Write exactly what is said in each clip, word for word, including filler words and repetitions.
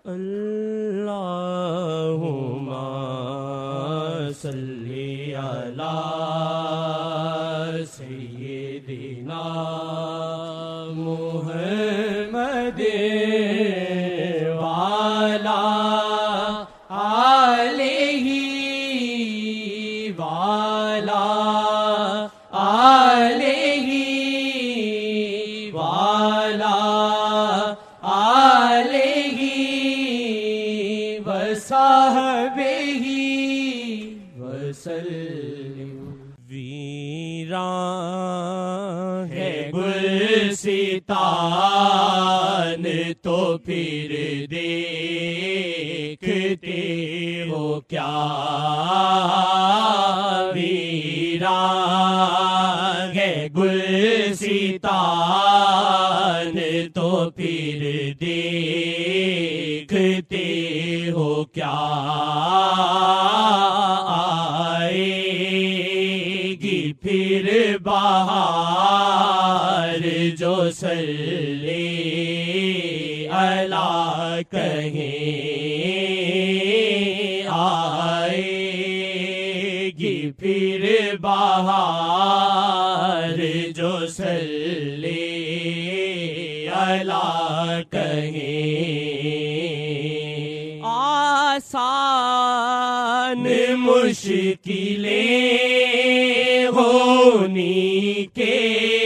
اللہم صلی علی سیدنا محمد وعلی آلہ وعلی آلہ وعلی آلہ وصحبہ وسلم۔ ویران ہے گلستان تو پھر دیکھتے ہو کیا، ویران ہے گلستان تو پھر دیکھتے ہو کیا، آئے گی پھر بہار جو صلی علی کہیں، آئے گی پھر بہار جو صلی علی کہیں، آسان مشکلیں ہونی کے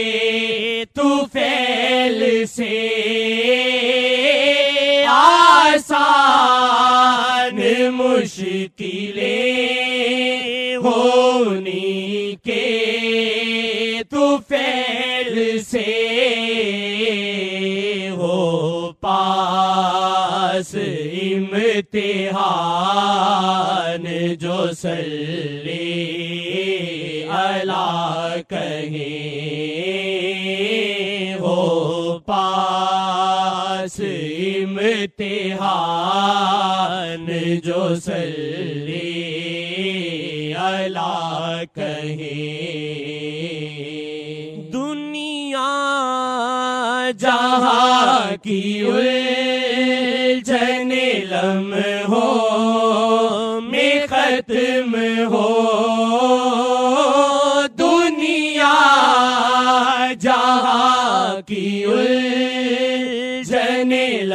طفیل سے، آسان مشکلیں ہونی کے طفیل سے، ہو پاس امتحان جو صلی علی کہیں، ہو پاس امتحان جو صلی علی کہیں، دنیا جہاں کی الجھن لمحوں میں ختم ہو، دنیا جہاں کی الجھن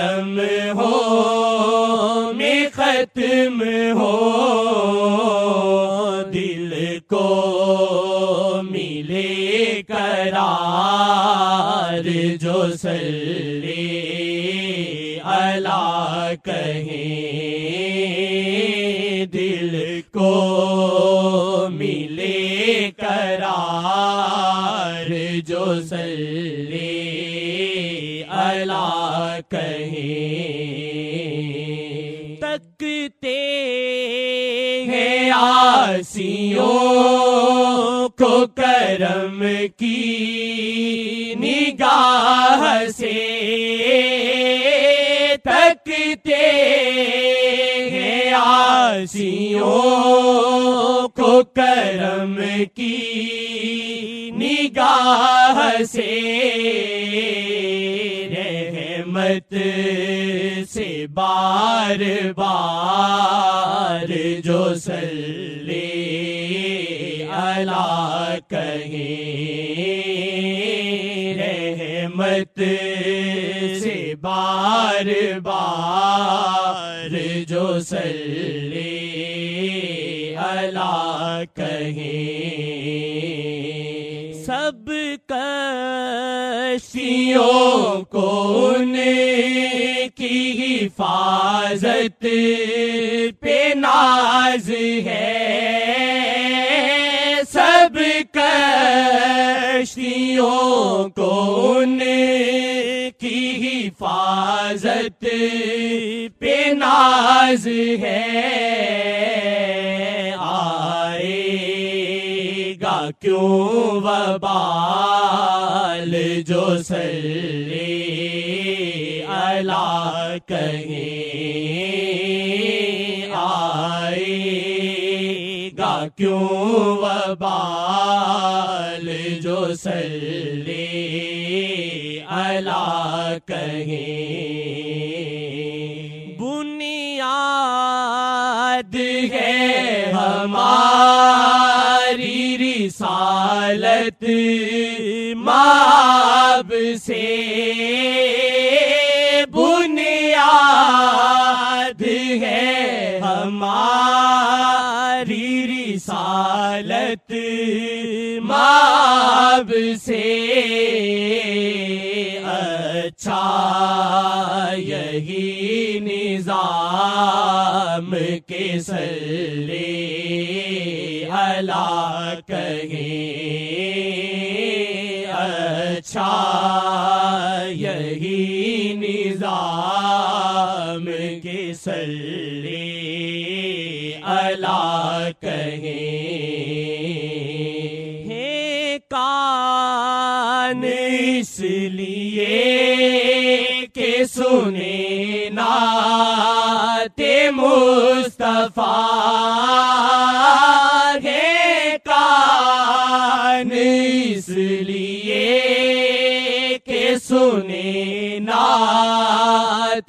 لمحوں میں ختم ہو، دل کو ملے قرار جو صلی علی کہیں، دل کو ملے قرار جو صلی علی کہیں، تکتے ہیں عاصیوں کو کرم کی نگاہ سے، تکتے ہیں عاصیوں کو کرم کی نگاہ سے، رحمت سے بار بار جو صلی علی کہیں، رحمت سے بار بار جو صلی علی کہیں، سب کشتیوں کو ان کی حفاظت پہ ناز ہے، سب کشتیوں کو ان کی حفاظت پہ ناز ہے، آئے گا کیوں وبال جو صلی علی کہیں، آئے گا کیوں وبال جو صلی علی کہیں، بنیاد ہے ہماری رسالت ماب سے، بنیاد ہے ہماری رسالت ماب سے، اچھا یہی نظام کے صلی علی کہیں، اچھا یہی نظام کے صلی علی کہیں، ہے کان اس لیے کہ سنے نعت مصطفیٰ، ہے کان اس لیے کہ سنے نعت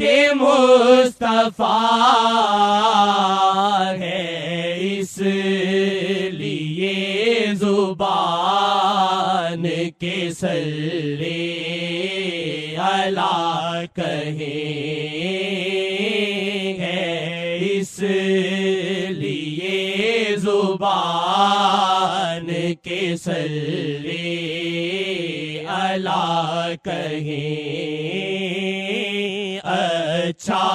مصطفیٰ، ہے اس لیے زبان کے صلی علی کہیں، ہے اس لیے زبان کے صلی علی کہیں، اچھا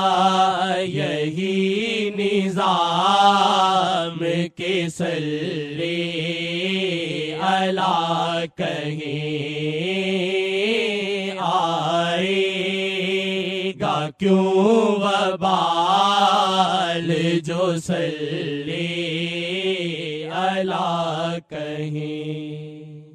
یہی نظام کے صلی علی کہیں، آئے گا کیوں وبال جو صلی علی کہیں۔